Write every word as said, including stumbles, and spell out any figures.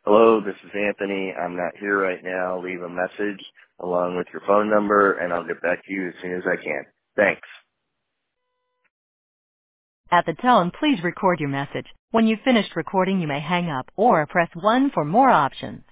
Hello, this is Anthony. I'm not here right now. Leave a message along with your phone number, and I'll get back to you as soon as I can. Thanks. At the tone, please record your message. When you've finished recording, you may hang up or press one for more options.